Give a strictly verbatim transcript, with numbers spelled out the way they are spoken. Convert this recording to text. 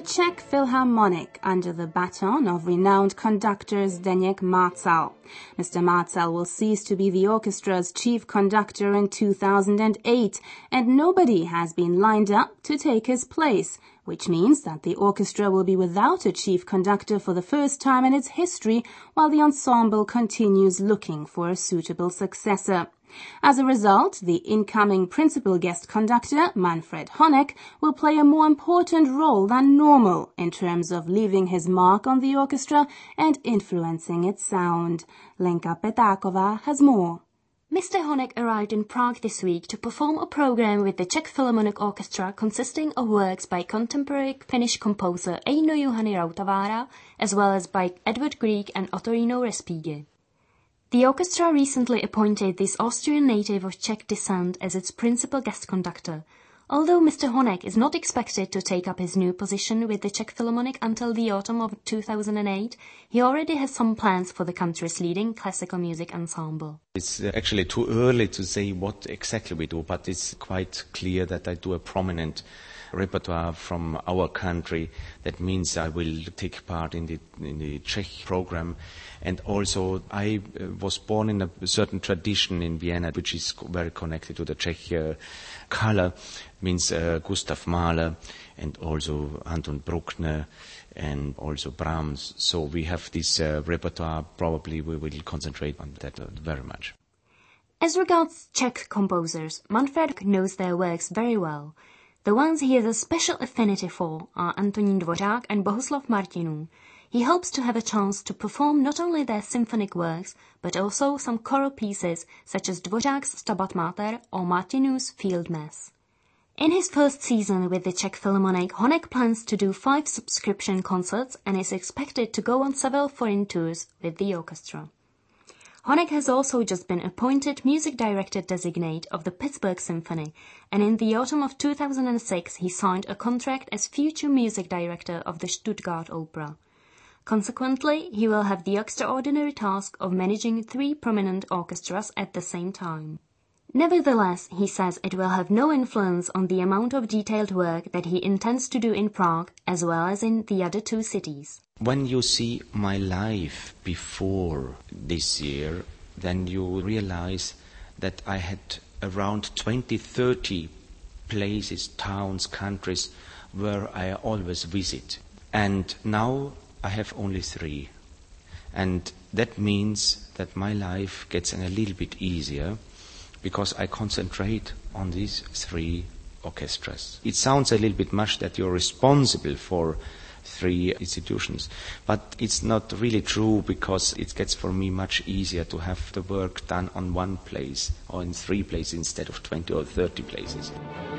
Czech Philharmonic under the baton of renowned conductor Zdeněk Marcal. Mister Marcal will cease to be the orchestra's chief conductor in two thousand eight, and nobody has been lined up to take his place, which means that the orchestra will be without a chief conductor for the first time in its history, while the ensemble continues looking for a suitable successor. As a result, the incoming principal guest conductor, Manfred Honeck, will play a more important role than normal in terms of leaving his mark on the orchestra and influencing its sound. Lenka Petáková has more. Mister Honeck arrived in Prague this week to perform a program with the Czech Philharmonic Orchestra consisting of works by contemporary Finnish composer Eino Juhani Rautavaara, as well as by Edvard Grieg and Ottorino Respighi. The orchestra recently appointed this Austrian native of Czech descent as its principal guest conductor. Although Mister Honeck is not expected to take up his new position with the Czech Philharmonic until the autumn of two thousand eight, he already has some plans for the country's leading classical music ensemble. It's actually too early to say what exactly we do, but it's quite clear that I do a prominent repertoire from our country. That means I will take part in the in the Czech program, and also I uh, was born in a certain tradition in Vienna, which is very connected to the Czech uh, color. Means uh, Gustav Mahler and also Anton Bruckner and also Brahms. So we have this uh, repertoire. Probably we will concentrate on that uh, very much. As regards Czech composers, Manfred knows their works very well. The ones he has a special affinity for are Antonín Dvořák and Bohuslav Martinů. He hopes to have a chance to perform not only their symphonic works, but also some choral pieces such as Dvořák's Stabat Mater or Martinů's Field Mass. In his first season with the Czech Philharmonic, Honeck plans to do five subscription concerts and is expected to go on several foreign tours with the orchestra. Honeck has also just been appointed music director designate of the Pittsburgh Symphony, and in the autumn of two thousand six he signed a contract as future music director of the Stuttgart Opera. Consequently, he will have the extraordinary task of managing three prominent orchestras at the same time. Nevertheless, he says it will have no influence on the amount of detailed work that he intends to do in Prague as well as in the other two cities. When you see my life before this year, then you realize that I had around twenty, thirty places, towns, countries where I always visit. And now I have only three. And that means that my life gets a little bit easier because I concentrate on these three orchestras. It sounds a little bit much that you're responsible for three institutions, but it's not really true because it gets for me much easier to have the work done on one place or in three places instead of twenty or thirty places.